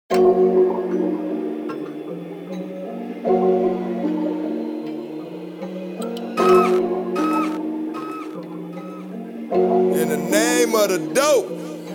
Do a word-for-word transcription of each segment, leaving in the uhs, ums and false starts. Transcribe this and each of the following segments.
In the name of the dope.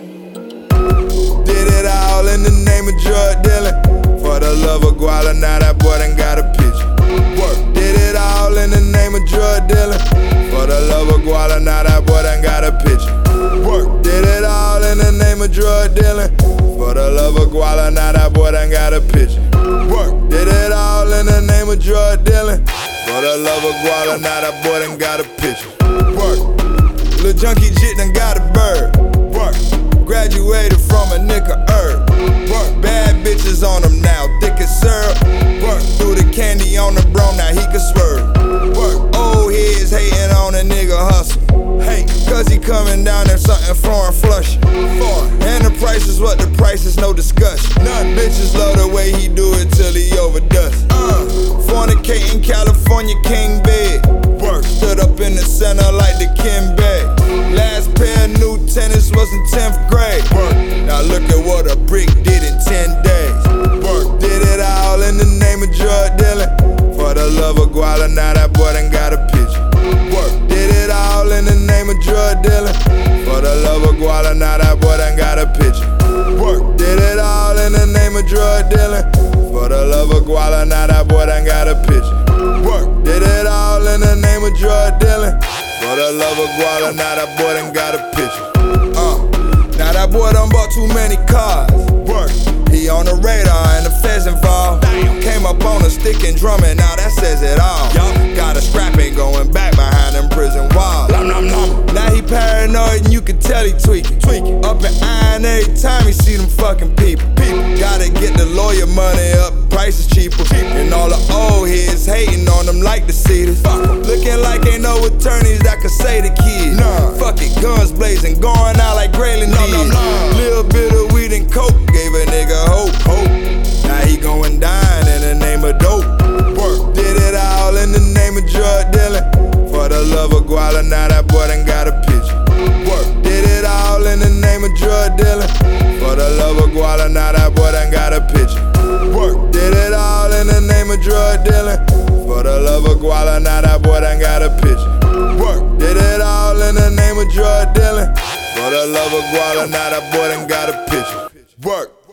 Did it all in the name of drug dealing. For the love of guala, now that boy done got a picture. Work. Did it all in the name of drug dealing. For the love of guala, now that boy done got a picture. Work. Did it all in the name of drug dealing. For the love of guala, now that boy done got a picture. Work. Did it all in the name of drug dealing. For the love of guala, now that boy done got a picture. Work. Lil' junkie jit done got a bird. Work. Graduated from a nigga herb. Work. Bad bitches on him now, thick as syrup. Work. Threw the candy on the bro, now he can swerve. Work. Old heads hating on a nigga hustle. Hey, cause he coming down there something foreign flush. Foreign. And the price is what the price is, no discussion. None. Bitches love the way he do it till he overdust. Uh, fornicating California king bed. Work. Stood up in the center like the Kim bag. Last pair of new tennis was in tenth grade. Work. Now look at what a brick did in ten days. Work. Did it all in the name of drug dealing. For the love of guala, now that boy done got a picture. Work. Did it all in the name of drug dealing. For the love of guala, now that boy done got a picture. Work. Did it all in the name of drug dealing. For the love of guala, now that boy done got a picture. Work. Did it all in the name of drug dealing. For the love of guala, now that boy done got a picture. Uh, now that boy done bought too many cars. Work. He on the radar and the feds involved. Damn. Came up on a stick and drumming, now that says it all. Yup. Got a scrapping going back behind them prison walls. Nom, nom, nom. Now he paranoid and you can tell he tweaking. tweaking. Up in iron every time he see them fucking people. people. Gotta get the lawyer money up, price is cheaper. cheaper. And all the old heads hating on them like to see this. Fuck. Looking like ain't no attorneys that could say the kid. Nah. Fuck it, guns blazing, going out like Graylin did. Nah, nah, nah. Little bit of weed and coke gave a nigga hope. hope. Now he going down in the name of dope. Work. Did it all in the name of drug dealing. For the love of guala, now that boy done got a picture. Work. Did it all in the name of drug dealing. For the love of guala, now that boy done got a picture. Work. Did it all in the name of drug dealing. For the love of guala, now that boy done got a picture. Work. Did it all in the name of drug dealing. For the love of guala, now that boy done got a picture. Work.